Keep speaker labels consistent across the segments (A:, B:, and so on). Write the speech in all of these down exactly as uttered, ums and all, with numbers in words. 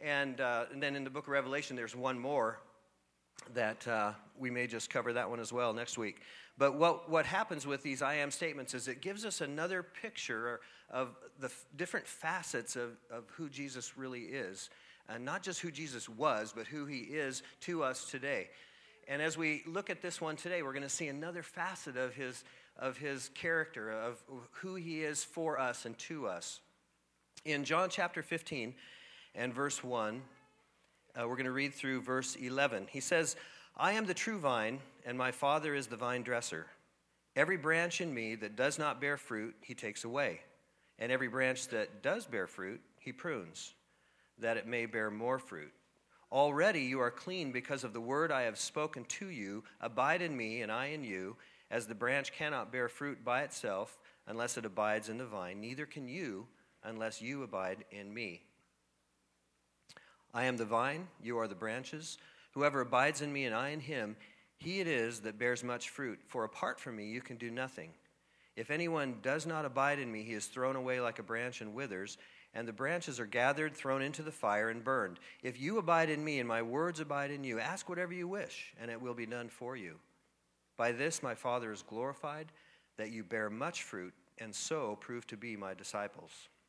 A: And, uh, and then in the book of Revelation, there's one more that uh, we may just cover that one as well next week. But what, what happens with these I am statements is it gives us another picture of the f- different facets of, of who Jesus really is. And not just who Jesus was, but who he is to us today. And as we look at this one today, we're going to see another facet of his, of his character, of who he is for us and to us. In John chapter fifteen and verse one, uh, we're going to read through verse eleven. He says, I am the true vine, and my Father is the vine dresser. Every branch in me that does not bear fruit, he takes away. And every branch that does bear fruit, he prunes, that it may bear more fruit. Already you are clean because of the word I have spoken to you. Abide in me, and I in you. As the branch cannot bear fruit by itself unless it abides in the vine, neither can you unless you abide in me. I am the vine, you are the branches. Whoever abides in me and I in him, he it is that bears much fruit. For apart from me you can do nothing. If anyone does not abide in me, he is thrown away like a branch and withers, and the branches are gathered, thrown into the fire, and burned. If you abide in me and my words abide in you, ask whatever you wish, and it will be done for you. By this my Father is glorified, that you bear much fruit, and so prove to be my disciples.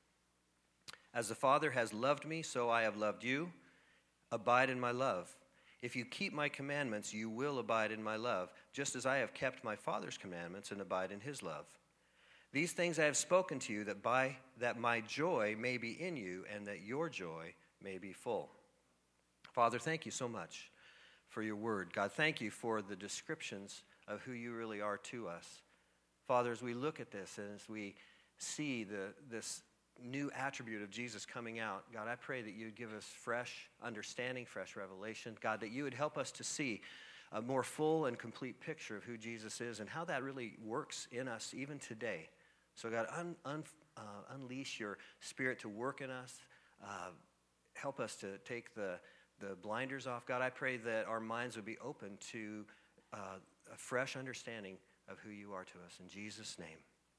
A: As the Father has loved me, so I have loved you. Abide in my love. If you keep my commandments, you will abide in my love, just as I have kept my Father's commandments and abide in his love. These things I have spoken to you, that by that my joy may be in you, and that your joy may be full. Father, thank you so much for your word. God, thank you for the descriptions of who you really are to us. Father, as we look at this and as we see the this new attribute of Jesus coming out, God, I pray that you would give us fresh understanding, fresh revelation. God, that you would help us to see a more full and complete picture of who Jesus is and how that really works in us even today. So God, un, un, uh, unleash your spirit to work in us. Uh, help us to take the, the blinders off. God, I pray that our minds would be open to uh, a fresh understanding of who you are to us. In Jesus' name,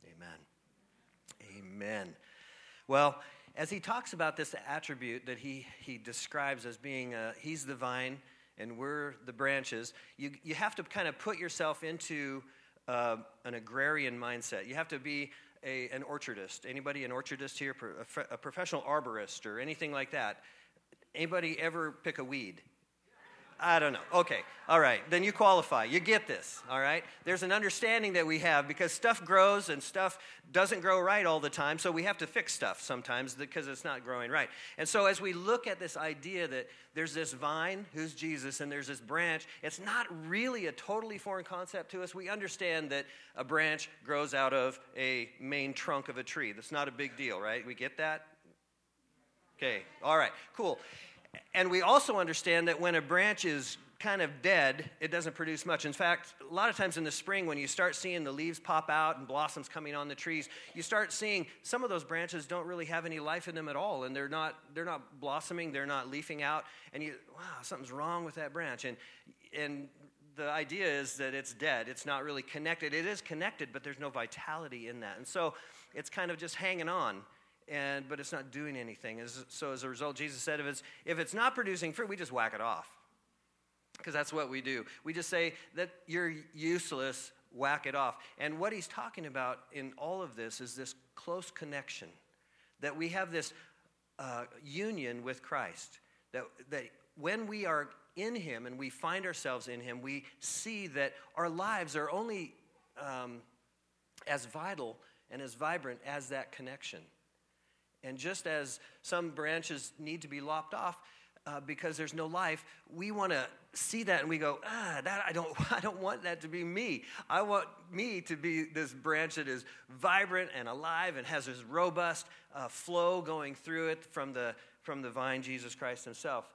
A: amen. Amen. Well, as he talks about this attribute that he, he describes as being, uh, he's the vine and we're the branches, you, you have to kind of put yourself into uh, an agrarian mindset. You have to be a, an orchardist. Anybody an orchardist here? A, a professional arborist or anything like that? Anybody ever pick a weed? I don't know. Okay. All right. Then you qualify. You get this. All right. There's an understanding that we have because stuff grows and stuff doesn't grow right all the time. So we have to fix stuff sometimes because it's not growing right. And so as we look at this idea that there's this vine, who's Jesus, and there's this branch, it's not really a totally foreign concept to us. We understand that a branch grows out of a main trunk of a tree. That's not a big deal, right? We get that? Okay. All right. Cool. And we also understand that when a branch is kind of dead, it doesn't produce much. In fact, a lot of times in the spring when you start seeing the leaves pop out and blossoms coming on the trees, you start seeing some of those branches don't really have any life in them at all, and they're not they're not blossoming, they're not leafing out, and you, wow, something's wrong with that branch. And and the idea is that it's dead. It's not really connected. It is connected, but there's no vitality in that. And so it's kind of just hanging on. And but it's not doing anything. As, so as a result, Jesus said, if it's if it's not producing fruit, we just whack it off. Because that's what we do. We just say that you're useless, whack it off. And what he's talking about in all of this is this close connection. That we have this uh, union with Christ. That that when we are in him and we find ourselves in him, we see that our lives are only um, as vital and as vibrant as that connection. And just as some branches need to be lopped off uh, because there's no life, we want to see that and we go, ah, that I don't, I don't want that to be me. I want me to be this branch that is vibrant and alive and has this robust uh, flow going through it from the from the vine, Jesus Christ himself.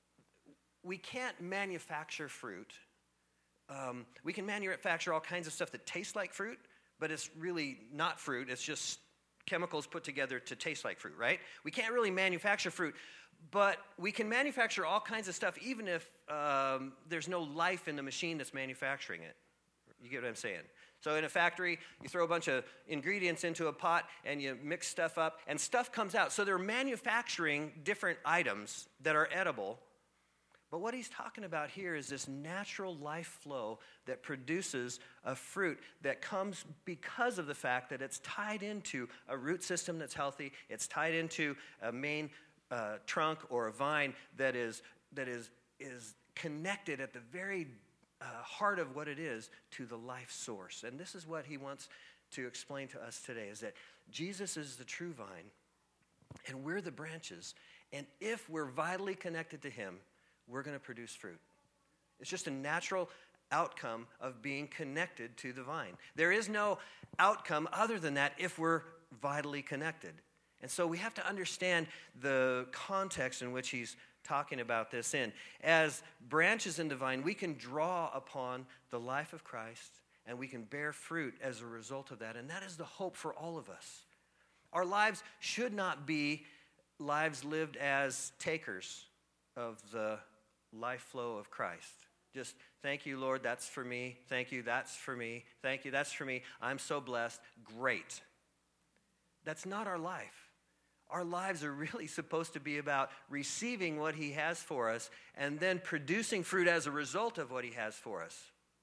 A: We can't manufacture fruit. Um, we can manufacture all kinds of stuff that tastes like fruit, but it's really not fruit. It's just chemicals put together to taste like fruit, right? We can't really manufacture fruit, but we can manufacture all kinds of stuff even if um, there's no life in the machine that's manufacturing it. You get what I'm saying? So in a factory, you throw a bunch of ingredients into a pot and you mix stuff up and stuff comes out. So they're manufacturing different items that are edible. But what he's talking about here is this natural life flow that produces a fruit that comes because of the fact that it's tied into a root system that's healthy. It's tied into a main uh, trunk or a vine that is that is is connected at the very uh, heart of what it is to the life source. And this is what he wants to explain to us today, is that Jesus is the true vine and we're the branches. And if we're vitally connected to him, we're going to produce fruit. It's just a natural outcome of being connected to the vine. There is no outcome other than that if we're vitally connected. And so we have to understand the context in which he's talking about this in. As branches in the vine, we can draw upon the life of Christ and we can bear fruit as a result of that. And that is the hope for all of us. Our lives should not be lives lived as takers of the life flow of Christ. Just, thank you, Lord, that's for me. Thank you, that's for me. Thank you, that's for me. I'm so blessed. Great. That's not our life. Our lives are really supposed to be about receiving what he has for us and then producing fruit as a result of what he has for us.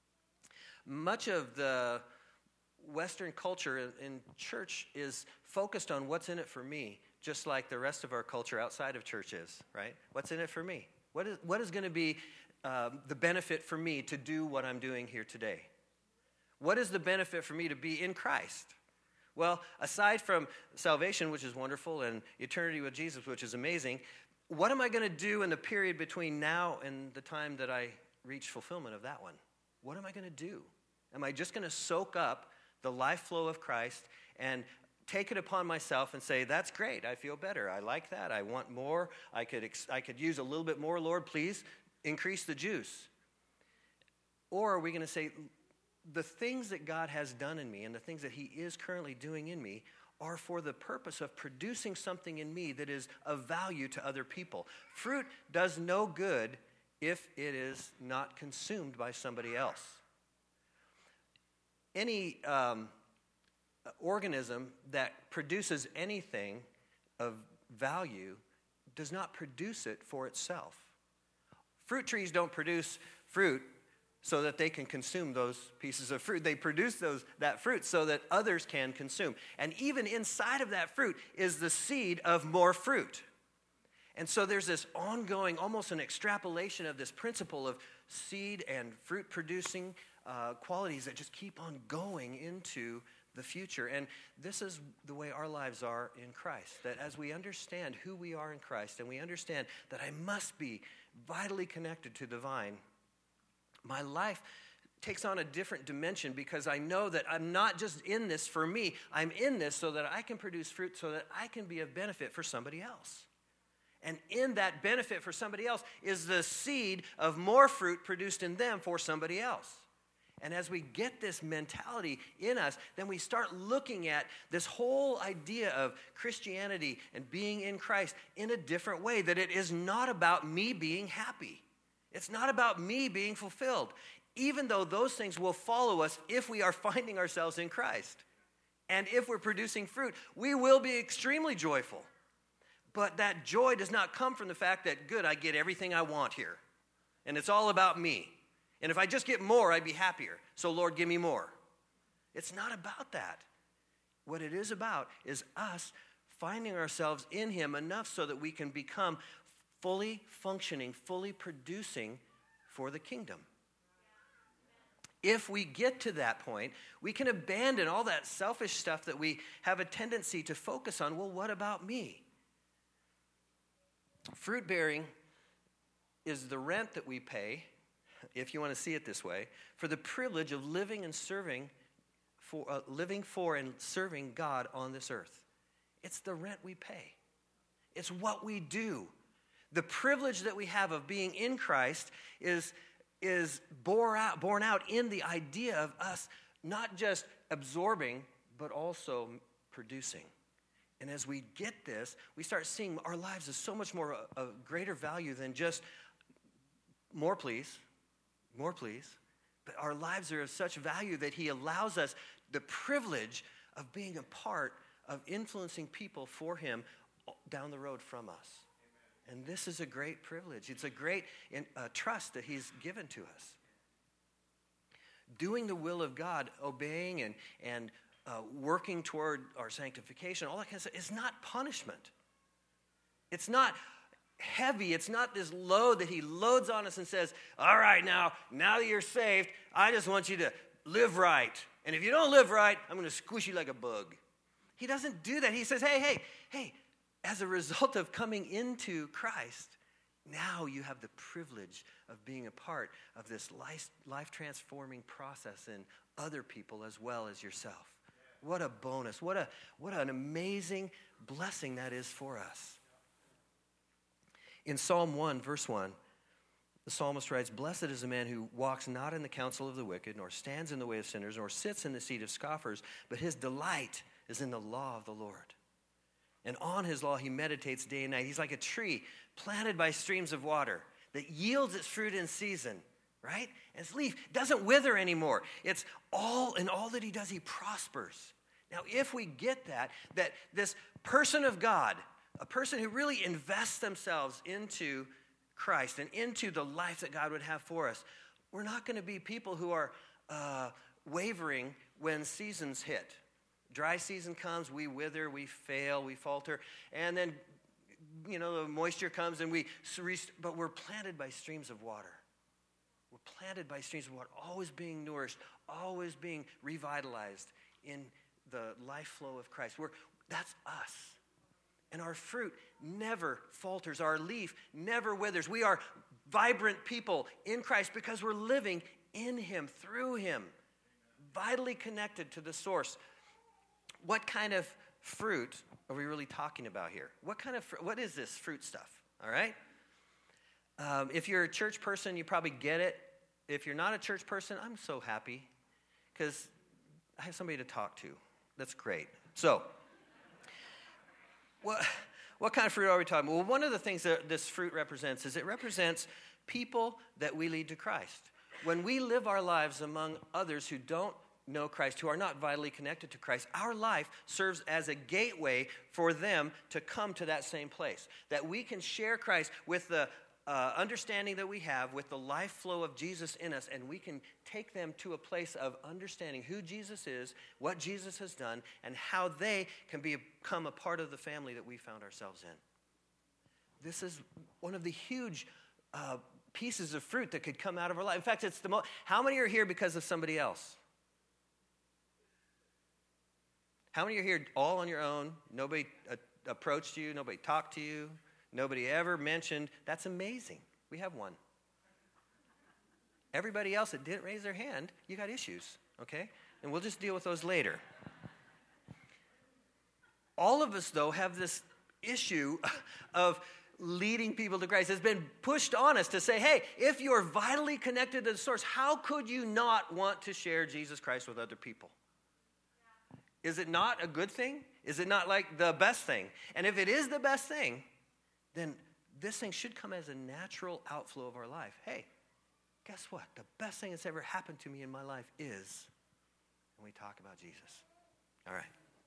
A: Much of the Western culture in church is focused on what's in it for me, just like the rest of our culture outside of church is, right? What's in it for me? What is, what is going to be um, the benefit for me to do what I'm doing here today? What is the benefit for me to be in Christ? Well, aside from salvation, which is wonderful, and eternity with Jesus, which is amazing, what am I going to do in the period between now and the time that I reach fulfillment of that one? What am I going to do? Am I just going to soak up the life flow of Christ and take it upon myself and say, that's great, I feel better, I like that, I want more, I could, ex- I could use a little bit more, Lord, please increase the juice? Or are we going to say, the things that God has done in me and the things that he is currently doing in me are for the purpose of producing something in me that is of value to other people. Fruit does no good if it is not consumed by somebody else. Any um, organism that produces anything of value does not produce it for itself. Fruit trees don't produce fruit so that they can consume those pieces of fruit. They produce those that fruit so that others can consume. And even inside of that fruit is the seed of more fruit. And so there's this ongoing, almost an extrapolation of this principle of seed and fruit producing uh, qualities that just keep on going into the future. And this is the way our lives are in Christ, that as we understand who we are in Christ and we understand that I must be vitally connected to the vine, my life takes on a different dimension because I know that I'm not just in this for me. I'm in this so that I can produce fruit so that I can be of benefit for somebody else. And in that benefit for somebody else is the seed of more fruit produced in them for somebody else. And as we get this mentality in us, then we start looking at this whole idea of Christianity and being in Christ in a different way, that it is not about me being happy. It's not about me being fulfilled, even though those things will follow us if we are finding ourselves in Christ. And if we're producing fruit, we will be extremely joyful. But that joy does not come from the fact that, good, I get everything I want here. And it's all about me. And if I just get more, I'd be happier. So, Lord, give me more. It's not about that. What it is about is us finding ourselves in him enough so that we can become fully functioning, fully producing for the kingdom. If we get to that point, we can abandon all that selfish stuff that we have a tendency to focus on. Well, what about me? Fruit bearing is the rent that we pay, if you want to see it this way, for the privilege of living and serving for uh, living for and serving God on this earth. It's the rent we pay. It's what we do. The privilege that we have of being in Christ is, is born out, born out in the idea of us not just absorbing, but also producing. And as we get this, we start seeing our lives as so much more of greater value than just more please, more please, But our lives are of such value that he allows us the privilege of being a part of influencing people for him down the road from us. Amen. And this is a great privilege. It's a great uh, trust that he's given to us. Doing the will of God, obeying and, and uh, working toward our sanctification, all that kind of stuff, is not punishment. It's not heavy. It's not this load that he loads on us and says, all right, now, now that you're saved, I just want you to live right. And if you don't live right, I'm going to squish you like a bug. He doesn't do that. He says, hey, hey, hey, as a result of coming into Christ, now you have the privilege of being a part of this life, life-transforming process in other people as well as yourself. What a bonus. What a what an amazing blessing that is for us. In Psalm one, verse one, the psalmist writes, "Blessed is the man who walks not in the counsel of the wicked, nor stands in the way of sinners, nor sits in the seat of scoffers, but his delight is in the law of the Lord. And on his law he meditates day and night." He's like a tree planted by streams of water that yields its fruit in season, right? And its leaf doesn't wither anymore. It's all, in all that he does, he prospers. Now, if we get that, that this person of God, a person who really invests themselves into Christ and into the life that God would have for us, we're not going to be people who are uh, wavering when seasons hit. Dry season comes, we wither, we fail, we falter, and then, you know, the moisture comes and we, but we're planted by streams of water. We're planted by streams of water, always being nourished, always being revitalized in the life flow of Christ. We're, that's us. And our fruit never falters. Our leaf never withers. We are vibrant people in Christ because we're living in him, through him, vitally connected to the source. What kind of fruit are we really talking about here? What kind of fr- what is this fruit stuff? All right. Um, if you're a church person, you probably get it. If you're not a church person, I'm so happy because I have somebody to talk to. That's great. So, what what kind of fruit are we talking about? Well, one of the things that this fruit represents is it represents people that we lead to Christ. When we live our lives among others who don't know Christ, who are not vitally connected to Christ, our life serves as a gateway for them to come to that same place. That we can share Christ with the uh, understanding that we have, with the life flow of Jesus in us, and we can take them to a place of understanding who Jesus is, what Jesus has done, and how they can become a part of the family that we found ourselves in. This is one of the huge uh, pieces of fruit that could come out of our life. In fact, it's the most. How many are here because of somebody else? How many are here all on your own? Nobody uh, approached you, nobody talked to you, nobody ever mentioned. That's amazing. We have one. Everybody else that didn't raise their hand, you got issues, okay? And we'll just deal with those later. All of us, though, have this issue of leading people to Christ. It's been pushed on us to say, hey, if you're vitally connected to the source, how could you not want to share Jesus Christ with other people? Is it not a good thing? Is it not like the best thing? And if it is the best thing, then this thing should come as a natural outflow of our life. Hey, guess what? The best thing that's ever happened to me in my life is when we talk about Jesus. All right.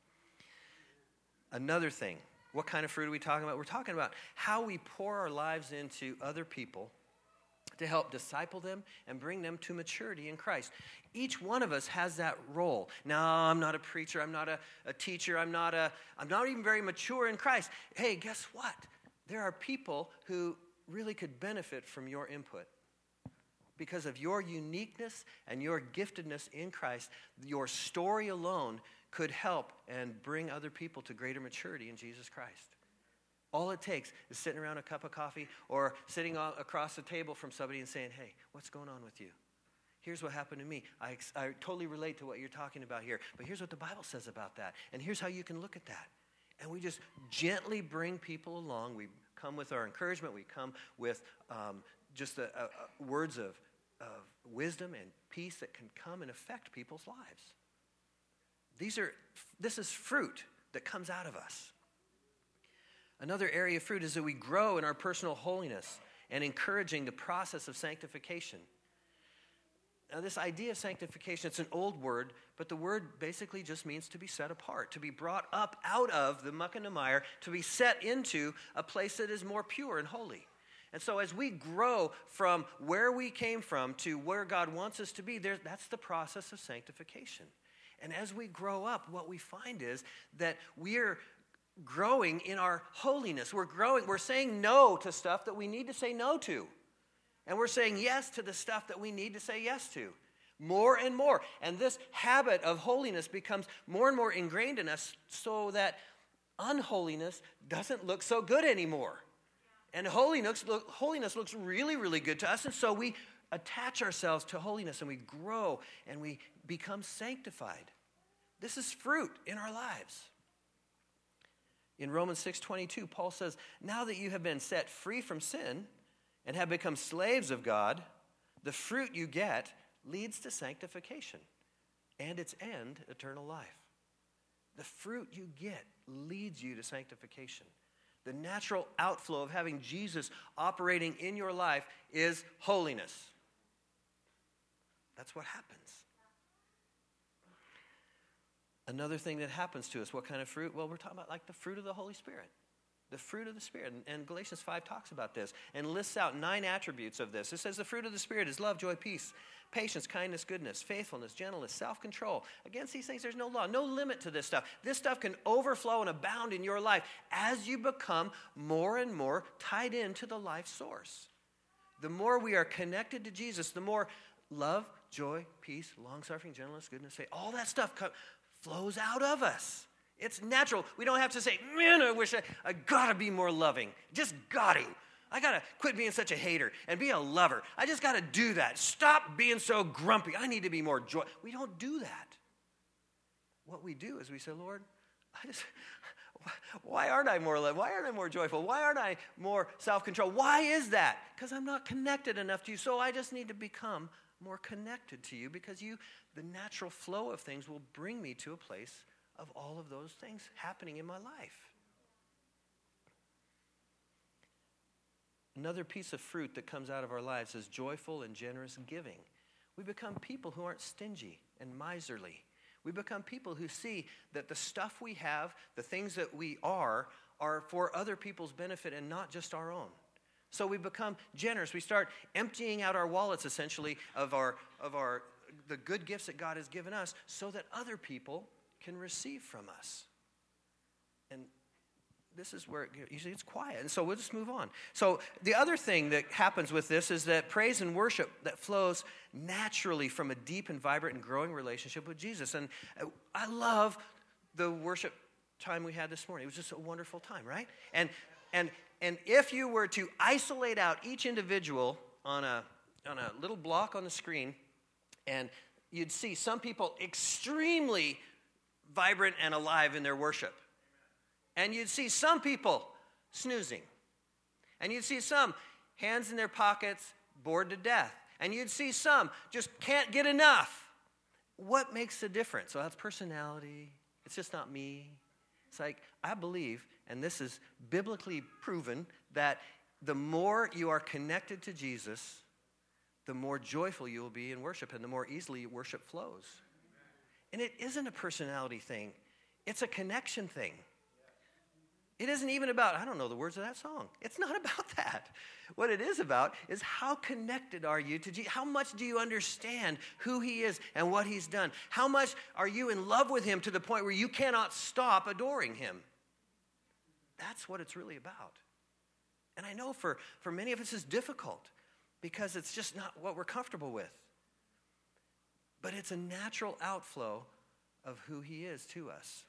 A: Another thing, what kind of fruit are we talking about? We're talking about how we pour our lives into other people to help disciple them and bring them to maturity in Christ. Each one of us has that role. Now, I'm not a preacher, I'm not a, a teacher, I'm not a, I'm not even very mature in Christ. Hey, guess what? There are people who really could benefit from your input. Because of your uniqueness and your giftedness in Christ, your story alone could help and bring other people to greater maturity in Jesus Christ. All it takes is sitting around a cup of coffee or sitting across the table from somebody and saying, hey, what's going on with you? Here's what happened to me. I, I totally relate to what you're talking about here, but here's what the Bible says about that, and here's how you can look at that. And we just gently bring people along. We come with our encouragement. We come with um, just a, a, a words of, of wisdom and peace that can come and affect people's lives. These are, this is fruit that comes out of us. Another area of fruit is that we grow in our personal holiness and encouraging the process of sanctification. Now, this idea of sanctification, it's an old word, but the word basically just means to be set apart, to be brought up out of the muck and the mire, to be set into a place that is more pure and holy. And so as we grow from where we came from to where God wants us to be, there, that's the process of sanctification. And as we grow up, what we find is that we're growing in our holiness. We're growing, we're saying no to stuff that we need to say no to. And we're saying yes to the stuff that we need to say yes to. More and more. And this habit of holiness becomes more and more ingrained in us so that unholiness doesn't look so good anymore. And holiness, look, holiness looks really, really good to us. And so we attach ourselves to holiness and we grow and we become sanctified. This is fruit in our lives. In Romans six twenty-two, Paul says, now that you have been set free from sin and have become slaves of God, the fruit you get leads to sanctification and its end, eternal life. The fruit you get leads you to sanctification. The natural outflow of having Jesus operating in your life is holiness. That's what happens. Another thing that happens to us, what kind of fruit? Well, we're talking about like the fruit of the Holy Spirit. The fruit of the Spirit. And, and Galatians five talks about this and lists out nine attributes of this. It says the fruit of the Spirit is love, joy, peace, patience, kindness, goodness, faithfulness, gentleness, self-control. Against these things, there's no law, no limit to this stuff. This stuff can overflow and abound in your life as you become more and more tied into the life source. The more we are connected to Jesus, the more love, joy, peace, long-suffering, gentleness, goodness, faith, all that stuff co- flows out of us. It's natural. We don't have to say, man, I wish I, I gotta be more loving. Just got to. I gotta quit being such a hater and be a lover. I just gotta do that. Stop being so grumpy. I need to be more joy. We don't do that. What we do is we say, Lord, I just, why aren't I more loving? Why aren't I more joyful? Why aren't I more self-control? Why is that? Because I'm not connected enough to you. So I just need to become more connected to you because you, the natural flow of things will bring me to a place of all of those things happening in my life. Another piece of fruit that comes out of our lives is joyful and generous giving. We become people who aren't stingy and miserly. We become people who see that the stuff we have, the things that we are, are for other people's benefit and not just our own. So we become generous. We start emptying out our wallets, essentially, of our of our the good gifts that God has given us so that other people can receive from us. And this is where it, you see it's quiet. And so we'll just move on. So the other thing that happens with this is that praise and worship that flows naturally from a deep and vibrant and growing relationship with Jesus. And I love the worship time we had this morning. It was just a wonderful time, right? And and and if you were to isolate out each individual on a on a little block on the screen, and you'd see some people extremely vibrant and alive in their worship. And you'd see some people snoozing. And you'd see some hands in their pockets, bored to death. And you'd see some just can't get enough. What makes the difference? Well, that's personality. It's just not me. It's like, I believe, and this is biblically proven, that the more you are connected to Jesus, the more joyful you will be in worship and the more easily worship flows. And it isn't a personality thing. It's a connection thing. It isn't even about, I don't know the words of that song. It's not about that. What it is about is how connected are you to Jesus? How much do you understand who he is and what he's done? How much are you in love with him to the point where you cannot stop adoring him? That's what it's really about. And I know for, for many of us it's difficult because it's just not what we're comfortable with. But it's a natural outflow of who he is to us.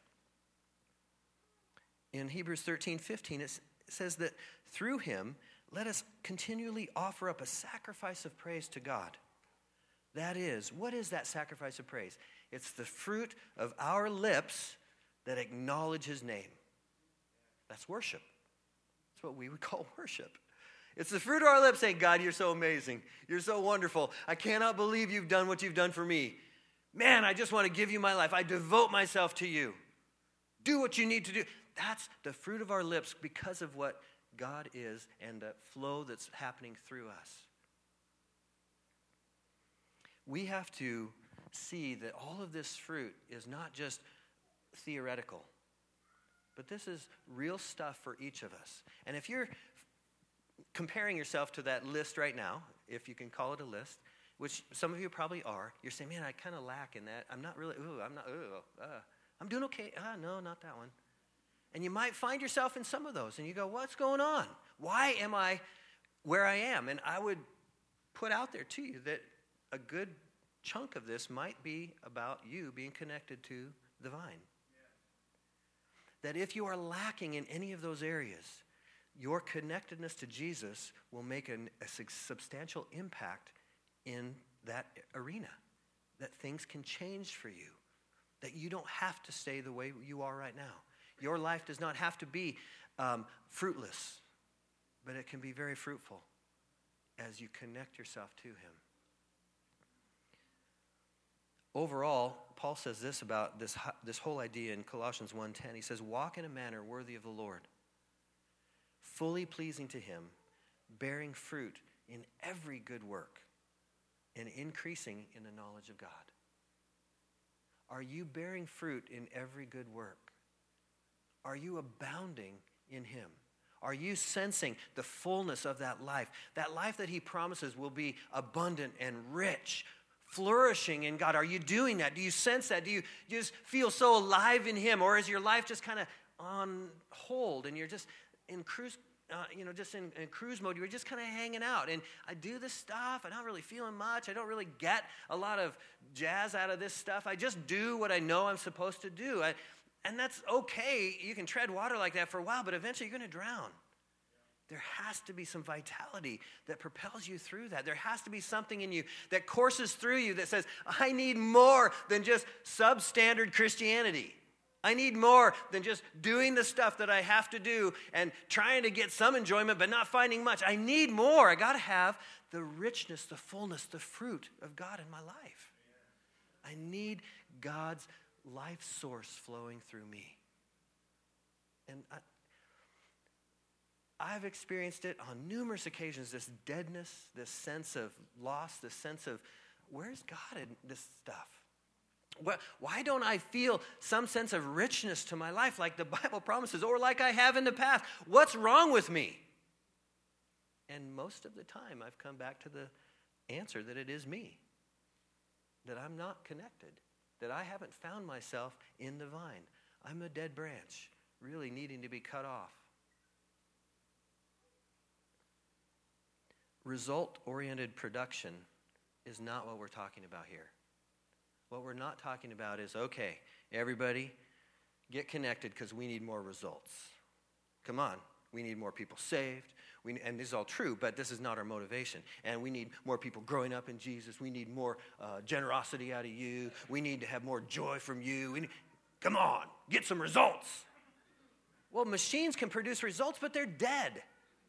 A: In Hebrews thirteen fifteen, it says that through him, let us continually offer up a sacrifice of praise to God. That is, what is that sacrifice of praise? It's the fruit of our lips that acknowledge his name. That's worship. That's what we would call worship. It's the fruit of our lips saying, God, you're so amazing. You're so wonderful. I cannot believe you've done what you've done for me. Man, I just want to give you my life. I devote myself to you. Do what you need to do. That's the fruit of our lips because of what God is and the flow that's happening through us. we have to see that all of this fruit is not just theoretical, but this is real stuff for each of us. And if you're comparing yourself to that list right now, if you can call it a list, which some of you probably are, you're saying, man, I kind of lack in that. I'm not really, ooh, I'm not, ooh, uh, I'm doing okay. Ah, no, not that one. And you might find yourself in some of those, and you go, what's going on? Why am I where I am? And I would put out there to you that a good chunk of this might be about you being connected to the vine. Yeah. That if you are lacking in any of those areas, your connectedness to Jesus will make an, a substantial impact in that arena. That things can change for you. That you don't have to stay the way you are right now. Your life does not have to be um, fruitless, but it can be very fruitful as you connect yourself to him. Overall, Paul says this about this, this whole idea in Colossians one ten. He says, walk in a manner worthy of the Lord, fully pleasing to him, bearing fruit in every good work, and increasing in the knowledge of God. Are you bearing fruit in every good work? Are you abounding in him? Are you sensing the fullness of that life? That life that he promises will be abundant and rich, flourishing in God. Are you doing that? Do you sense that? Do you just feel so alive in him? Or is your life just kind of on hold and you're just in cruise, uh, you know, just in, in cruise mode? You're just kind of hanging out. And I do this stuff. I'm not really feeling much. I don't really get a lot of jazz out of this stuff. I just do what I know I'm supposed to do. I, And that's okay. You can tread water like that for a while, but eventually you're going to drown. There has to be some vitality that propels you through that. There has to be something in you that courses through you that says, I need more than just substandard Christianity. I need more than just doing the stuff that I have to do and trying to get some enjoyment but not finding much. I need more. I got to have the richness, the fullness, the fruit of God in my life. I need God's life source flowing through me. And I, I've experienced it on numerous occasions, this deadness, this sense of loss, this sense of, where's God in this stuff? Why don't I feel some sense of richness to my life like the Bible promises or like I have in the past? What's wrong with me? And most of the time I've come back to the answer that it is me, that I'm not connected, that I haven't found myself in the vine. I'm a dead branch, really needing to be cut off. Result-oriented production is not what we're talking about here. What we're not talking about is, okay, everybody, get connected because we need more results. Come on, we need more people saved. We, and this is all true, but this is not our motivation. And we need more people growing up in Jesus. We need more uh, generosity out of you. We need to have more joy from you. We need, come on, get some results. Well, machines can produce results, but they're dead.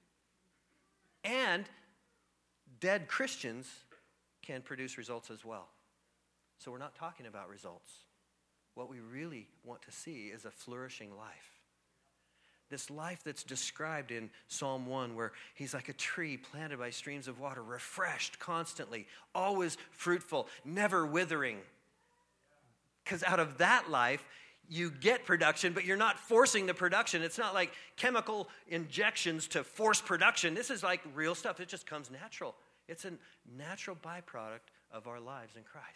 A: And dead Christians can produce results as well. So we're not talking about results. What we really want to see is a flourishing life. This life that's described in Psalm one, where he's like a tree planted by streams of water, refreshed constantly, always fruitful, never withering. Because out of that life, you get production, but you're not forcing the production. It's not like chemical injections to force production. This is like real stuff. It just comes natural. It's a natural byproduct of our lives in Christ.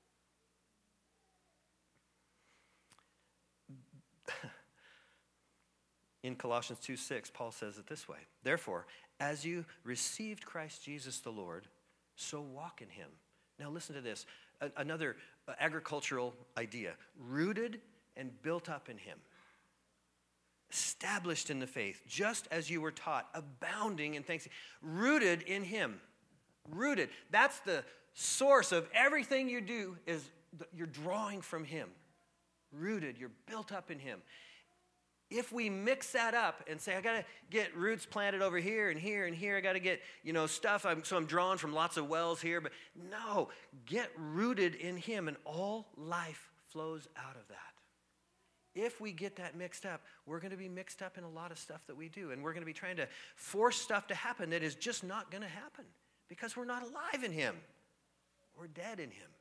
A: In Colossians two six, Paul says it this way. Therefore, as you received Christ Jesus the Lord, so walk in him. Now listen to this. A- another uh, agricultural idea. Rooted and built up in him. Established in the faith, just as you were taught. Abounding in thanksgiving. Rooted in him. Rooted. That's the source of everything you do, is you're drawing from him. Rooted. You're built up in him. If we mix that up and say, I got to get roots planted over here and here and here, I got to get, you know, stuff, I'm, so I'm drawing from lots of wells here. But no, get rooted in him and all life flows out of that. If we get that mixed up, we're going to be mixed up in a lot of stuff that we do. And we're going to be trying to force stuff to happen that is just not going to happen because we're not alive in him. we're dead in him.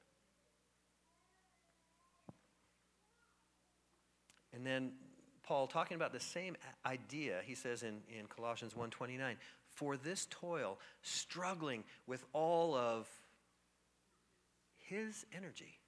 A: And then Paul, talking about the same idea, he says in, in Colossians one twenty-nine, for this toil, struggling with all of his energy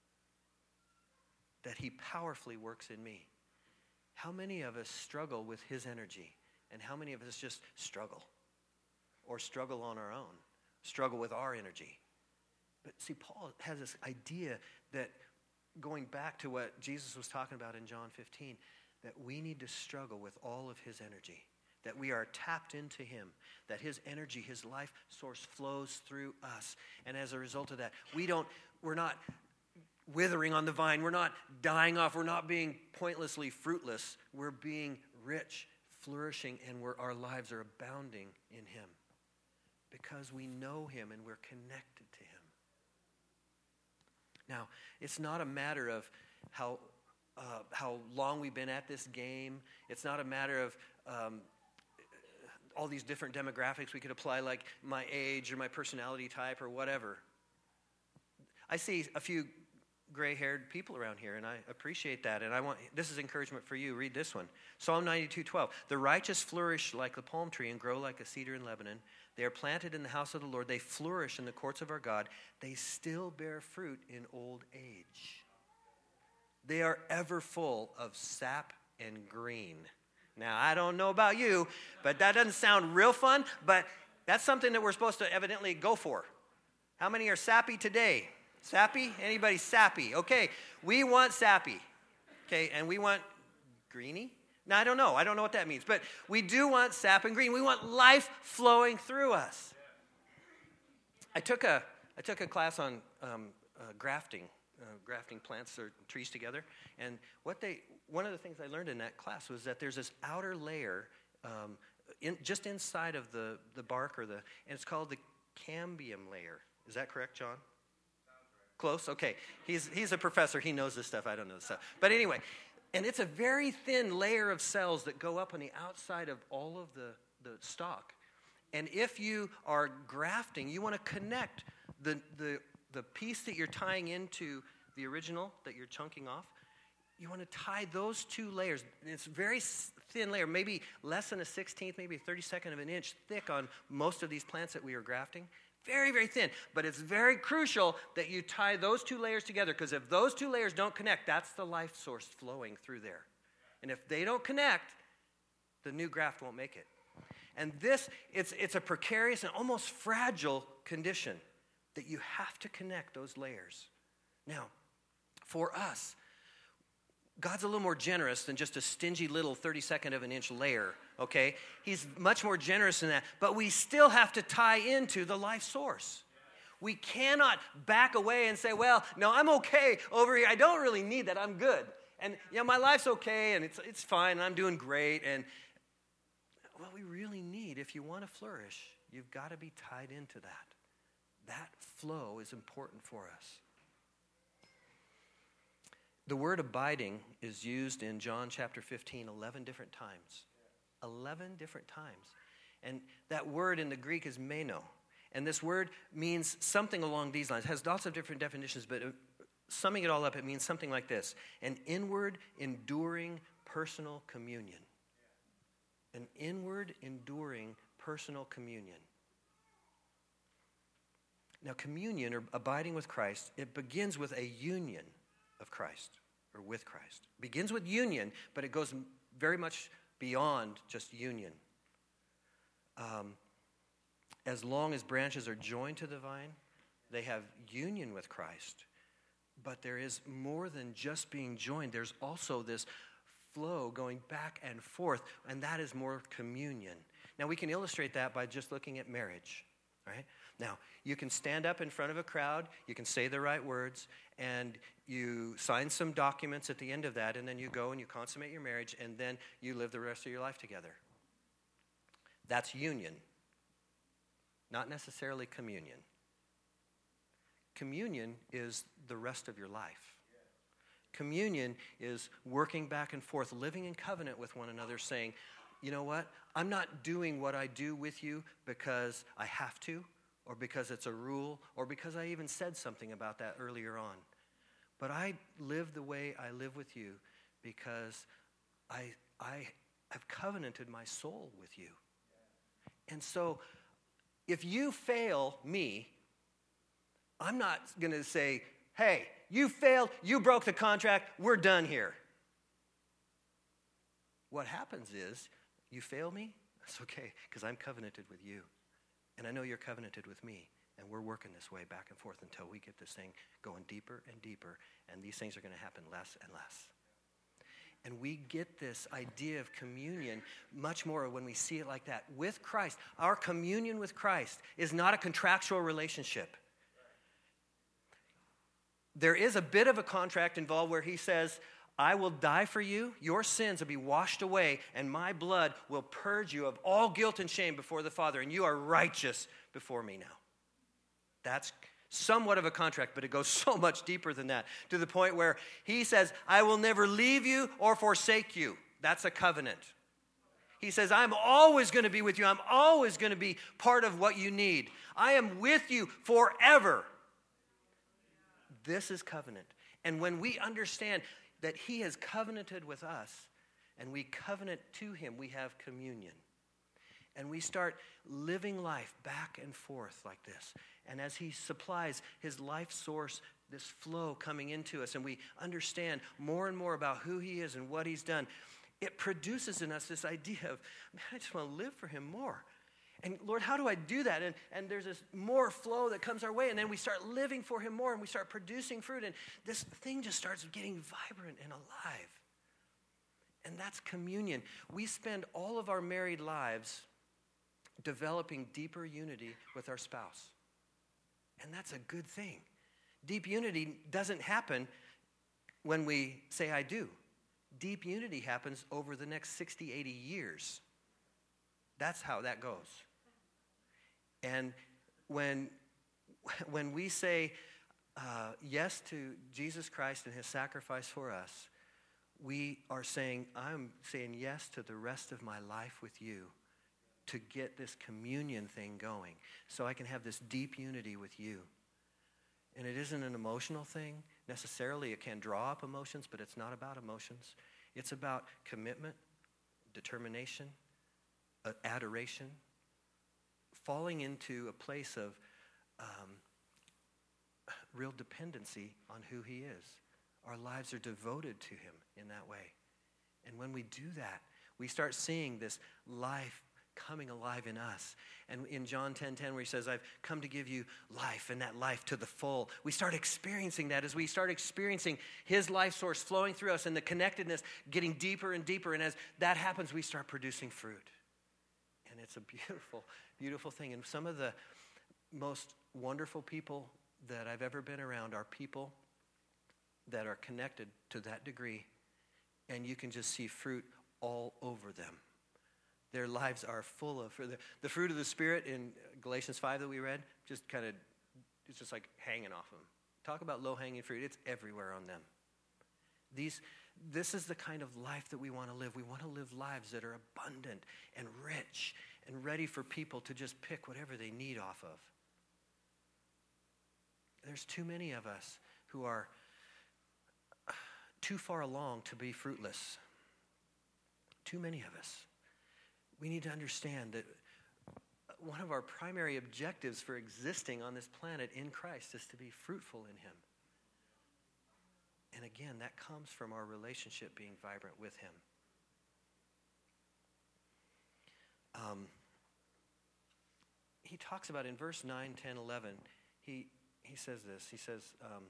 A: that he powerfully works in me. How many of us struggle with his energy? And how many of us just struggle? Or struggle on our own? Struggle with our energy? But see, Paul has this idea that going back to what Jesus was talking about in John fifteen, that we need to struggle with all of his energy, that we are tapped into him, that his energy, his life source flows through us. And as a result of that, we don't, we're not withering on the vine, we're not dying off, we're not being pointlessly fruitless, we're being rich, flourishing, and we're, our lives are abounding in him because we know him and we're connected to him. Now, it's not a matter of how Uh, how long we've been at this game. It's not a matter of um, all these different demographics we could apply, like my age or my personality type or whatever. I see a few gray-haired people around here, and I appreciate that. And I want this is encouragement for you. Read this one. Psalm ninety-two twelve. The righteous flourish like the palm tree and grow like a cedar in Lebanon. They are planted in the house of the Lord. They flourish in the courts of our God. They still bear fruit in old age. They are ever full of sap and green. Now, I don't know about you, but that doesn't sound real fun, but that's something that we're supposed to evidently go for. How many are sappy today? Sappy? Anybody sappy? Okay, we want sappy. Okay, and we want greeny? Now, I don't know. I don't know what that means, but we do want sap and green. We want life flowing through us. I took a, I took a class on um, uh, grafting. Uh, grafting plants or trees together. And what they, one of the things I learned in that class was that there's this outer layer um, in, just inside of the, the bark or the, and it's called the cambium layer. Is that correct, John? Close? Okay. He's, he's a professor. He knows this stuff. I don't know this stuff. But anyway, and it's a very thin layer of cells that go up on the outside of all of the, the stalk. And if you are grafting, you want to connect the, the the piece that you're tying into the original that you're chunking off, you want to tie those two layers. It's a very thin layer, maybe less than a sixteenth, maybe a thirty-second of an inch thick on most of these plants that we are grafting. Very, very thin. But it's very crucial that you tie those two layers together, because if those two layers don't connect, that's the life source flowing through there. And if they don't connect, the new graft won't make it. And this, it's, it's a precarious and almost fragile condition, that you have to connect those layers. Now, for us, God's a little more generous than just a stingy little thirty-second of an inch layer, okay? He's much more generous than that, but we still have to tie into the life source. We cannot back away and say, well, no, I'm okay over here. I don't really need that. I'm good. And, you know, my life's okay, and it's, it's fine, and I'm doing great. And what we really need, if you want to flourish, you've got to be tied into that. That flow is important for us. The word abiding is used in John chapter fifteen eleven different times. eleven different times. And that word in the Greek is meno. And this word means something along these lines. It has lots of different definitions, but summing it all up, it means something like this: an inward, enduring, personal communion. An inward, enduring, personal communion. Now, communion, or abiding with Christ, it begins with a union of Christ, or with Christ. It begins with union, but it goes very much beyond just union. Um, as long as branches are joined to the vine, they have union with Christ. But there is more than just being joined. There's also this flow going back and forth, and that is more communion. Now, we can illustrate that by just looking at marriage, right? Now, you can stand up in front of a crowd, you can say the right words, and you sign some documents at the end of that, and then you go and you consummate your marriage, and then you live the rest of your life together. That's union, not necessarily communion. Communion is the rest of your life. Communion is working back and forth, living in covenant with one another, saying, you know what? I'm not doing what I do with you because I have to or because it's a rule, or because I even said something about that earlier on. But I live the way I live with you because I, I have covenanted my soul with you. And so if you fail me, I'm not going to say, hey, you failed, you broke the contract, we're done here. What happens is, you fail me, that's okay, because I'm covenanted with you. And I know you're covenanted with me. And we're working this way back and forth until we get this thing going deeper and deeper. And these things are going to happen less and less. And we get this idea of communion much more when we see it like that. With Christ, our communion with Christ is not a contractual relationship. There is a bit of a contract involved where he says, I will die for you, your sins will be washed away, and my blood will purge you of all guilt and shame before the Father, and you are righteous before me now. That's somewhat of a contract, but it goes so much deeper than that, to the point where he says, I will never leave you or forsake you. That's a covenant. He says, I'm always going to be with you. I'm always going to be part of what you need. I am with you forever. This is covenant. And when we understand that he has covenanted with us, and we covenant to him, we have communion. And we start living life back and forth like this. And as he supplies his life source, this flow coming into us, and we understand more and more about who he is and what he's done, it produces in us this idea of, man, I just want to live for him more. And Lord, how do I do that? And, and there's this more flow that comes our way, and then we start living for him more, and we start producing fruit, and this thing just starts getting vibrant and alive. And that's communion. We spend all of our married lives developing deeper unity with our spouse. And that's a good thing. Deep unity doesn't happen when we say I do. Deep unity happens over the next sixty, eighty years. That's how that goes. And when, when we say uh, yes to Jesus Christ and his sacrifice for us, we are saying, I'm saying yes to the rest of my life with you to get this communion thing going so I can have this deep unity with you. And it isn't an emotional thing. Necessarily, it can draw up emotions, but it's not about emotions. It's about commitment, determination, uh, adoration, falling into a place of um, real dependency on who he is. Our lives are devoted to him in that way. And when we do that, we start seeing this life coming alive in us. And in John ten ten, where he says, I've come to give you life, and that life to the full. We start experiencing that as we start experiencing his life source flowing through us and the connectedness getting deeper and deeper. And as that happens, we start producing fruit. And it's a beautiful, beautiful thing. And some of the most wonderful people that I've ever been around are people that are connected to that degree. And you can just see fruit all over them. Their lives are full of, the, the fruit of the Spirit in Galatians five that we read, just kind of, it's just like hanging off them. Talk about low-hanging fruit. It's everywhere on them. These, this is the kind of life that we want to live. We want to live lives that are abundant and rich and ready for people to just pick whatever they need off of. There's too many of us who are too far along to be fruitless. Too many of us. We need to understand that one of our primary objectives for existing on this planet in Christ is to be fruitful in him. And again, that comes from our relationship being vibrant with him. Um, he talks about in verse nine, ten, eleven, he, he says this. He says, um,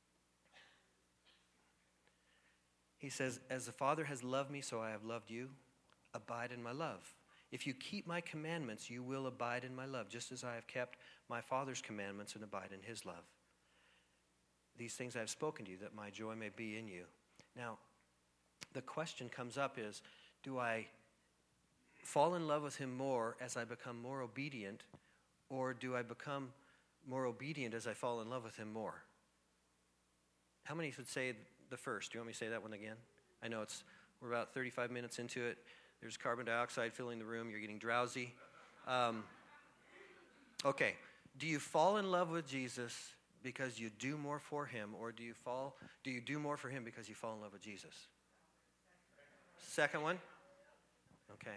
A: he says, as the Father has loved me, so I have loved you. Abide in my love. If you keep my commandments, you will abide in my love, just as I have kept my Father's commandments and abide in his love. These things I have spoken to you, that my joy may be in you. Now, the question comes up is, do I fall in love with him more as I become more obedient, or do I become more obedient as I fall in love with him more? How many would say the first? Do you want me to say that one again? I know it's we're about thirty-five minutes into it. There's carbon dioxide filling the room. You're getting drowsy. Um, okay. Do you fall in love with Jesus because you do more for him, or do you fall, do you do more for him because you fall in love with Jesus? Second one? Okay.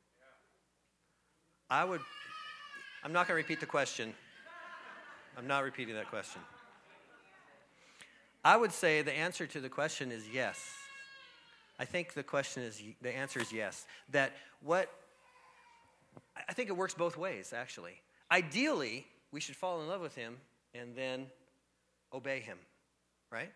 A: I would, I'm not going to repeat the question. I'm not repeating that question. I would say the answer to the question is yes. I think the question is, the answer is yes. That what, I think it works both ways, actually. Ideally, we should fall in love with him and then obey him, right?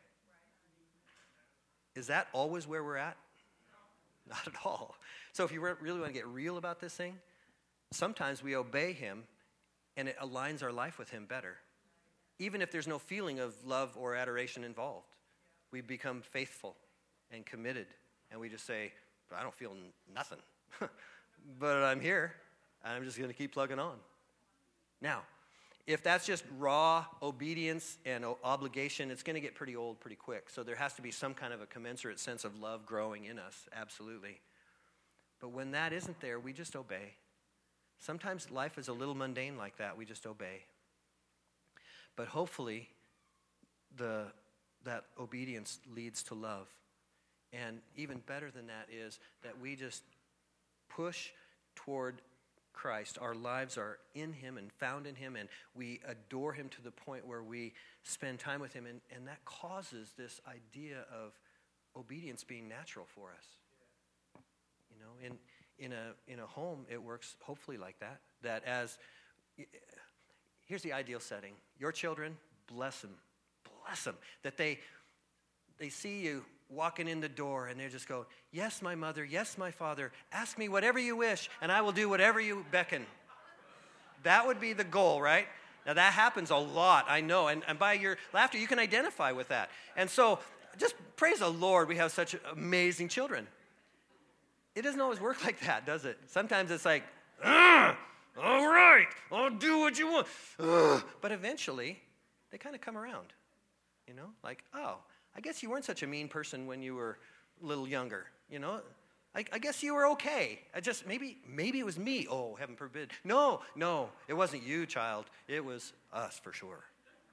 A: Is that always where we're at? Not at all. So if you really want to get real about this thing, sometimes we obey him and it aligns our life with him better. Even if there's no feeling of love or adoration involved. We become faithful and committed. And we just say, I don't feel nothing. But I'm here, and I'm just going to keep plugging on. Now, if that's just raw obedience and obligation, it's going to get pretty old pretty quick. So there has to be some kind of a commensurate sense of love growing in us, absolutely. But when that isn't there, we just obey. Sometimes life is a little mundane like that. We just obey. But hopefully, the that obedience leads to love. And even better than that is that we just push toward Christ. Our lives are in him and found in him, and we adore him to the point where we spend time with him, and, and that causes this idea of obedience being natural for us. You know, in in a in a home, it works hopefully like that. That as here's the ideal setting: your children, bless them, bless them. That they they see you walking in the door and they just go, yes, my mother, yes, my father, ask me whatever you wish and I will do whatever you beckon. That would be the goal, right? Now that happens a lot, I know, and, and by your laughter you can identify with that. And so just praise the Lord we have such amazing children. It doesn't always work like that, does it? Sometimes it's like, all right, I'll do what you want. Ugh. But eventually they kind of come around, you know, like, oh, I guess you weren't such a mean person when you were a little younger, you know. I, I guess you were okay. I just, maybe maybe it was me. Oh, heaven forbid. No, no, it wasn't you, child. It was us for sure.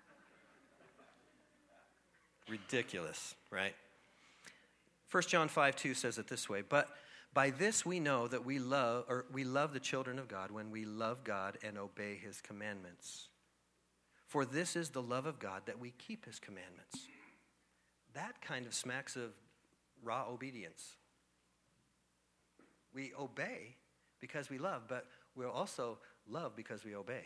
A: Ridiculous, right? First John five two says it this way, but by this we know that we love, or we love the children of God when we love God and obey his commandments. For this is the love of God, that we keep his commandments. That kind of smacks of raw obedience. We obey because we love, but we'll also love because we obey.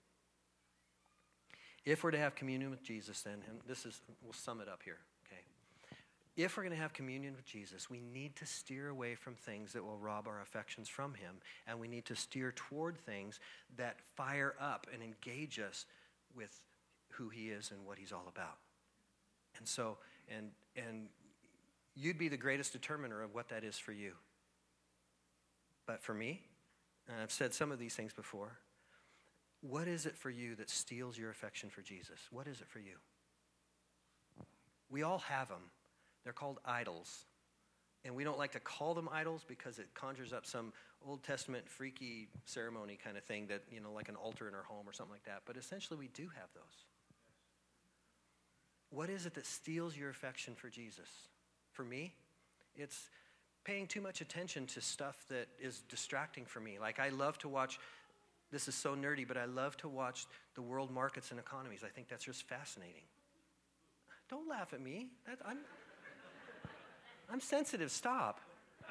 A: If we're to have communion with Jesus, then, and this is, we'll sum it up here, okay? If we're going to have communion with Jesus, we need to steer away from things that will rob our affections from him, and we need to steer toward things that fire up and engage us with who he is and what he's all about. And so, and and you'd be the greatest determiner of what that is for you. But for me, and I've said some of these things before, what is it for you that steals your affection for Jesus? What is it for you? We all have them. They're called idols. And we don't like to call them idols because it conjures up some Old Testament freaky ceremony kind of thing that, you know, like an altar in our home or something like that. But essentially we do have those. What is it that steals your affection for Jesus? For me, it's paying too much attention to stuff that is distracting for me. Like I love to watch, this is so nerdy, but I love to watch the world markets and economies. I think that's just fascinating. Don't laugh at me. That, I'm, I'm sensitive, stop.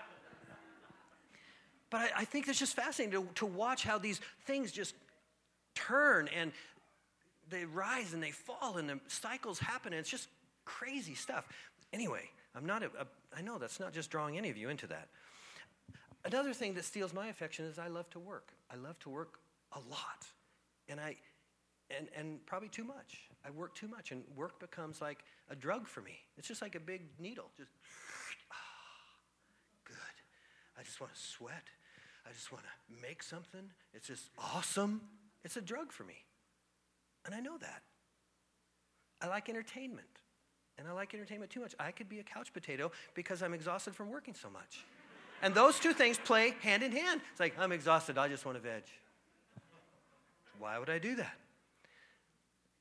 A: But I, I think it's just fascinating to, to watch how these things just turn and they rise and they fall and the cycles happen and it's just crazy stuff. Anyway, I'm not, a, a, I know that's not just drawing any of you into that. Another thing that steals my affection is I love to work. I love to work a lot. And I, and, and probably too much. I work too much and work becomes like a drug for me. It's just like a big needle. Just, ah, good. I just want to sweat. I just want to make something. It's just awesome. It's a drug for me. And I know that. I like entertainment. And I like entertainment too much. I could be a couch potato because I'm exhausted from working so much. And those two things play hand in hand. It's like, I'm exhausted, I just want to veg. Why would I do that?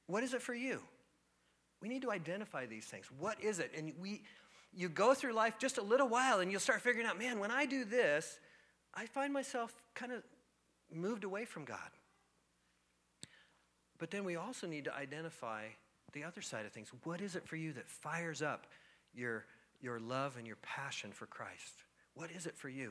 A: What is it for you? We need to identify these things. What is it? And we, you go through life just a little while and you'll start figuring out, man, when I do this, I find myself kind of moved away from God. But then we also need to identify the other side of things. What is it for you that fires up your, your love and your passion for Christ? What is it for you?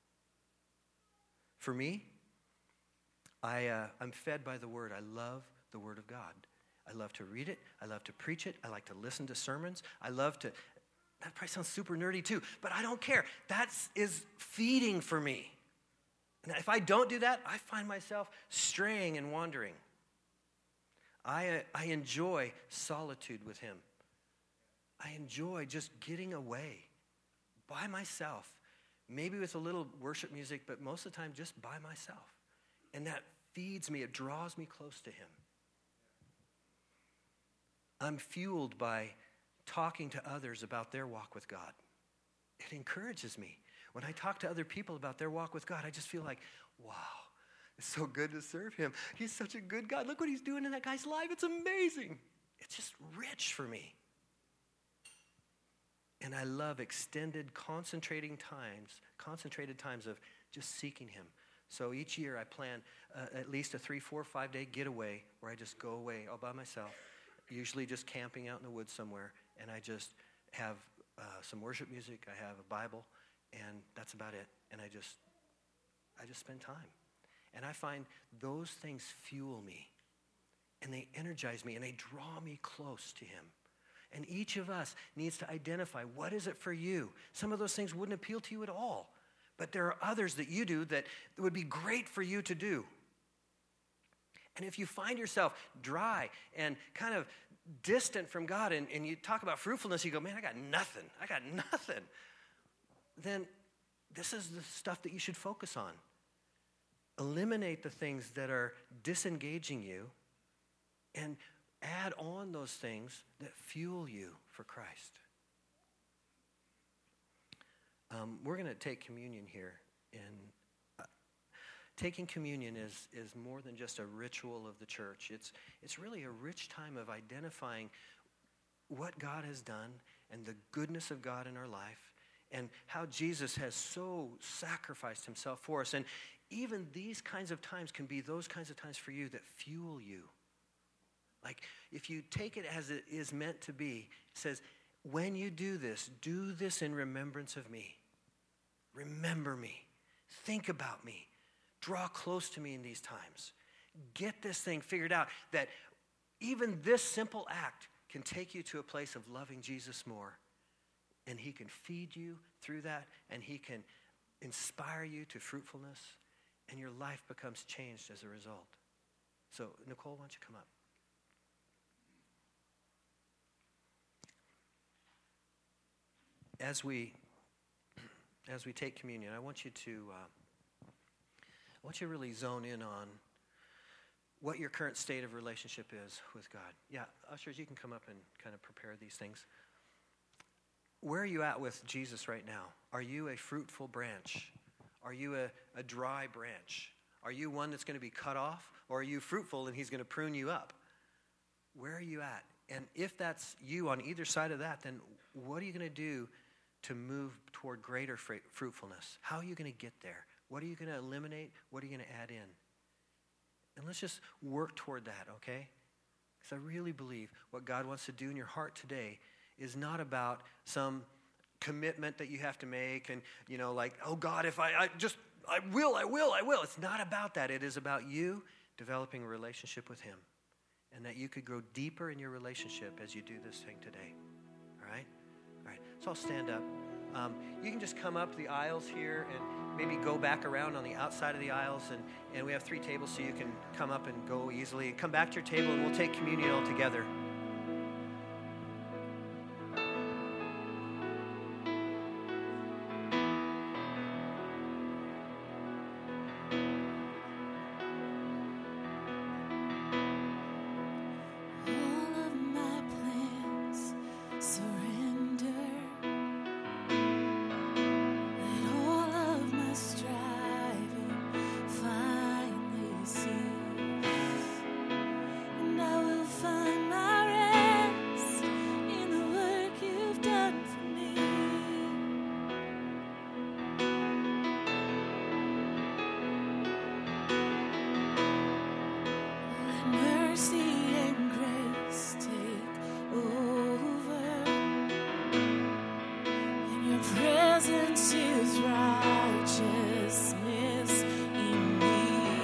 A: For me, I, uh, I'm fed by the Word. I love the Word of God. I love to read it. I love to preach it. I like to listen to sermons. I love to, that probably sounds super nerdy too, but I don't care. That is feeding for me. And if I don't do that, I find myself straying and wandering. I, uh, I enjoy solitude with Him. I enjoy just getting away by myself, maybe with a little worship music, but most of the time just by myself. And that feeds me. It draws me close to Him. I'm fueled by talking to others about their walk with God. It encourages me. When I talk to other people about their walk with God, I just feel like, wow, it's so good to serve Him. He's such a good God. Look what He's doing in that guy's life. It's amazing. It's just rich for me. And I love extended, concentrating times, concentrated times of just seeking Him. So each year I plan uh, at least a three, four, five day getaway where I just go away all by myself, usually just camping out in the woods somewhere, and I just have uh, some worship music, I have a Bible, and that's about it. And I just, I just spend time. And I find those things fuel me, and they energize me, and they draw me close to Him. And each of us needs to identify, what is it for you? Some of those things wouldn't appeal to you at all, but there are others that you do that would be great for you to do. And if you find yourself dry and kind of distant from God, and, and you talk about fruitfulness, you go, man, I got nothing. I got nothing. Then this is the stuff that you should focus on. Eliminate the things that are disengaging you and add on those things that fuel you for Christ. Um, we're going to take communion here. And uh, taking communion is, is more than just a ritual of the church. It's, it's really a rich time of identifying what God has done and the goodness of God in our life and how Jesus has so sacrificed Himself for us. And even these kinds of times can be those kinds of times for you that fuel you. Like, if you take it as it is meant to be, it says, when you do this, do this in remembrance of me. Remember me. Think about me. Draw close to me in these times. Get this thing figured out, that even this simple act can take you to a place of loving Jesus more. And He can feed you through that, and He can inspire you to fruitfulness, and your life becomes changed as a result. So, Nicole, why don't you come up? As we as we take communion, I want you to uh, I want you to really zone in on what your current state of relationship is with God. Yeah, ushers, you can come up and kind of prepare these things. Where are you at with Jesus right now? Are you a fruitful branch? Are you a, a dry branch? Are you one that's going to be cut off? Or are you fruitful and He's going to prune you up? Where are you at? And if that's you on either side of that, then what are you going to do to move toward greater fruitfulness? How are you going to get there? What are you going to eliminate? What are you going to add in? And let's just work toward that, okay? Because I really believe what God wants to do in your heart today is not about some commitment that you have to make and, you know, like, oh, God, if I, I just, I will, I will, I will. It's not about that. It is about you developing a relationship with Him, and that you could grow deeper in your relationship as you do this thing today, all right? All right, so I'll stand up. Um, you can just come up the aisles here and maybe go back around on the outside of the aisles, and, and we have three tables so you can come up and go easily. And come back to your table and we'll take communion all together.
B: Find mercy and grace take over, and your presence is righteousness in me.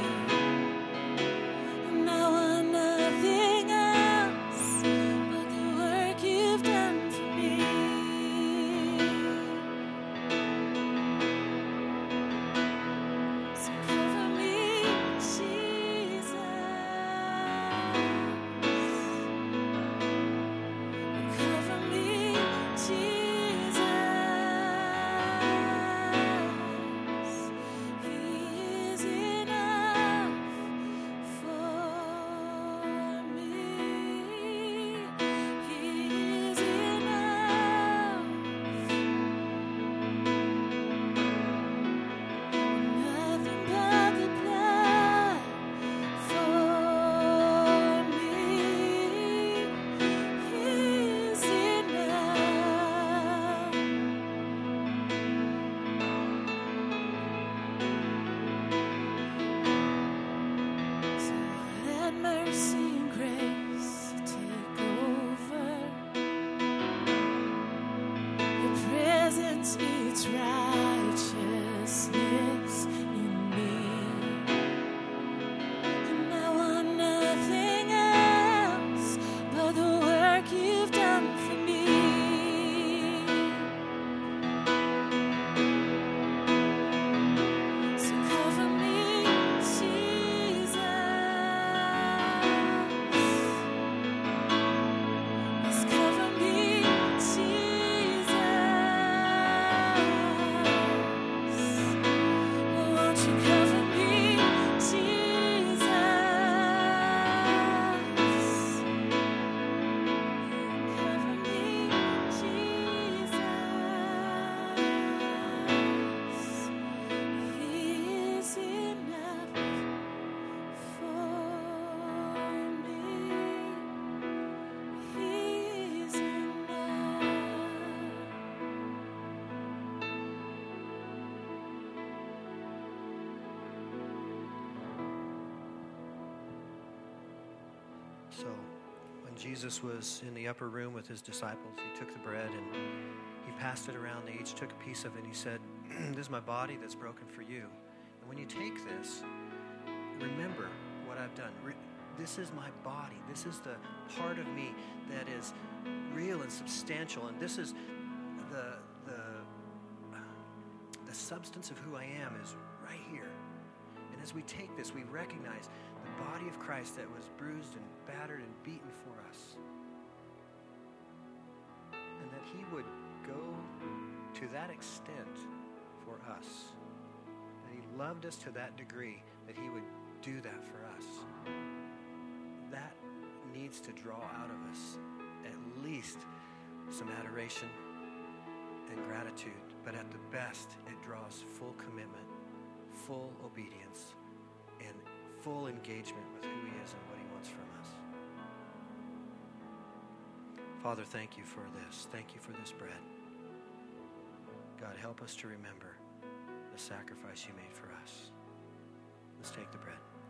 B: Now I'm nothing else but the work you've done for me. So cover me, Jesus. Cover me, Jesus. He is enough for me. He is enough. Nothing but the blood for me. Is enough. So let mercy and grace take over. Your presence, it's righteousness in me. And now I'm nothing else but the work you've done for me. So cover me, Jesus. Yes, cover me, Jesus. Won't you cover me, Jesus? Cover me, Jesus. He is enough for me. He is enough.
A: So, when Jesus was in the upper room with his disciples, he took the bread and he passed it around. They each took a piece of it and he said, "This is my body that's broken for you. And when you take this, remember what I've done. Re- this is my body. This is the part of me that is real and substantial. And this is the, the, the substance of who I am is right here." And as we take this, we recognize the body of Christ that was bruised and battered and beaten for us. And that he would go to that extent for us. That he loved us to that degree that he would do that for us. That needs to draw out of us at least some adoration and gratitude. But at the best, it draws full commitment, full obedience, and full engagement with who he is and what he wants from us. Father, thank you for this. Thank you for this bread. God, help us to remember the sacrifice you made for us. Let's take the bread.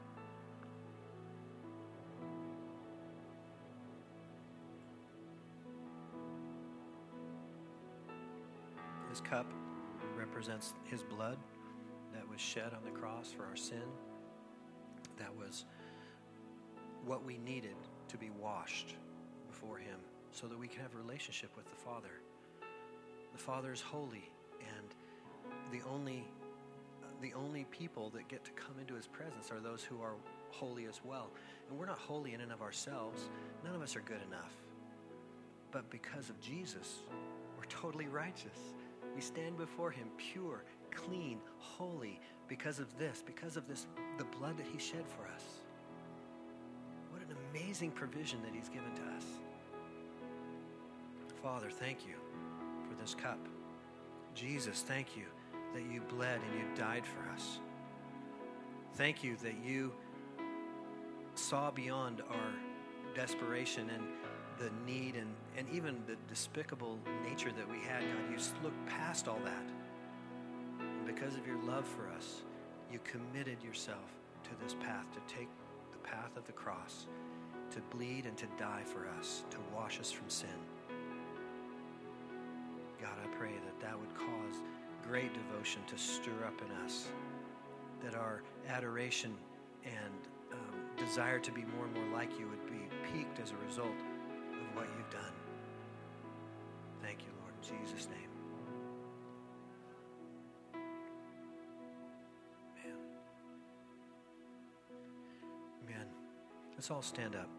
A: This cup represents his blood that was shed on the cross for our sin. That was what we needed to be washed before him so that we can have a relationship with the Father. The Father is holy, and the only the only people that get to come into his presence are those who are holy as well. And we're not holy in and of ourselves. None of us are good enough. But because of Jesus, we're totally righteous. We stand before him pure, clean, holy because of this, because of this, the blood that he shed for us. What an amazing provision that he's given to us. Father, thank you for this cup. Jesus, thank you that you bled and you died for us. Thank you that you saw beyond our desperation and the need and, and even the despicable nature that we had, God. You looked past all that. And because of your love for us, you committed yourself to this path, to take the path of the cross to bleed and to die for us, to wash us from sin. God, I pray that that would cause great devotion to stir up in us, that our adoration and um, desire to be more and more like you would be piqued as a result of what you've done. Thank you, Lord, in Jesus' name. Man. Man, let's all stand up.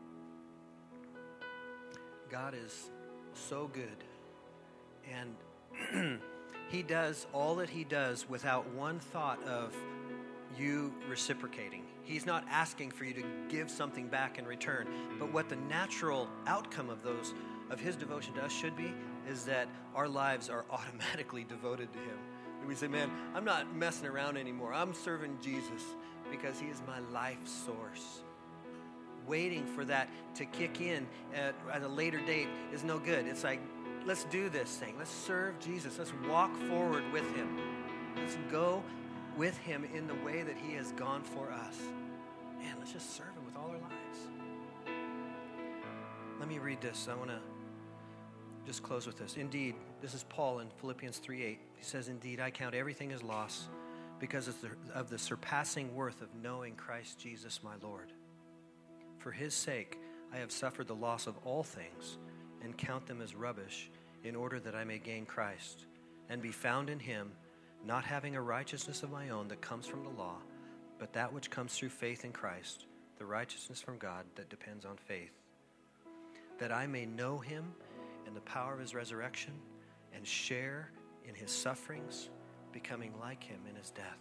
A: God is so good, and he does all that he does without one thought of you reciprocating. He's not asking for you to give something back in return. But what the natural outcome of those, of his devotion to us should be, is that our lives are automatically devoted to him. And we say, man, I'm not messing around anymore. I'm serving Jesus because he is my life source. Waiting for that to kick in at, at a later date is no good. It's like, let's do this thing. Let's serve Jesus. Let's walk forward with him. Let's go with him in the way that he has gone for us. Man, let's just serve him with all our lives. Let me read this. I want to just close with this. Indeed, this is Paul in Philippians three eight. He says, indeed, I count everything as loss because of the, of the surpassing worth of knowing Christ Jesus my Lord. For his sake, I have suffered the loss of all things and count them as rubbish in order that I may gain Christ and be found in him, not having a righteousness of my own that comes from the law, but that which comes through faith in Christ, the righteousness from God that depends on faith, that I may know him and the power of his resurrection and share in his sufferings, becoming like him in his death.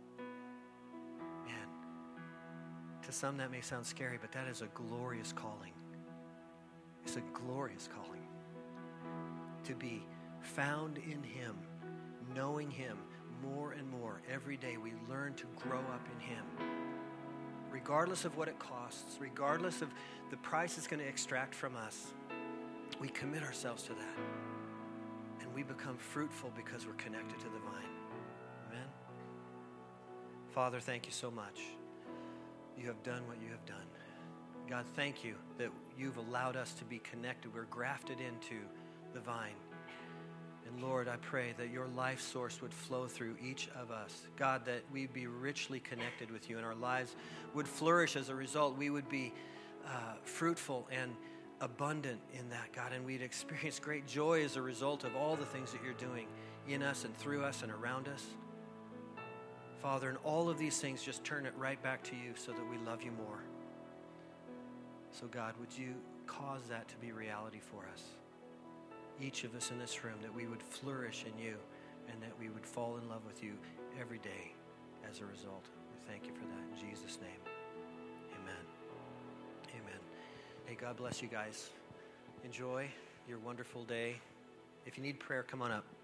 A: Man, to some that may sound scary, but that is a glorious calling. It's a glorious calling to be found in him, knowing him more and more. Every day we learn to grow up in him. Regardless of what it costs, regardless of the price it's going to extract from us, we commit ourselves to that. And we become fruitful because we're connected to the vine. Amen? Father, thank you so much. You have done what you have done. God, thank you that you've allowed us to be connected. We're grafted into the vine. And Lord, I pray that your life source would flow through each of us. God, that we'd be richly connected with you and our lives would flourish as a result. We would be uh, fruitful and abundant in that, God, and we'd experience great joy as a result of all the things that you're doing in us and through us and around us. Father, and all of these things just turn it right back to you so that we love you more. So God, would you cause that to be reality for us? Each of us in this room, that we would flourish in you and that we would fall in love with you every day as a result. We thank you for that in Jesus' name. Amen. Amen. Hey, God bless you guys. Enjoy your wonderful day. If you need prayer, come on up.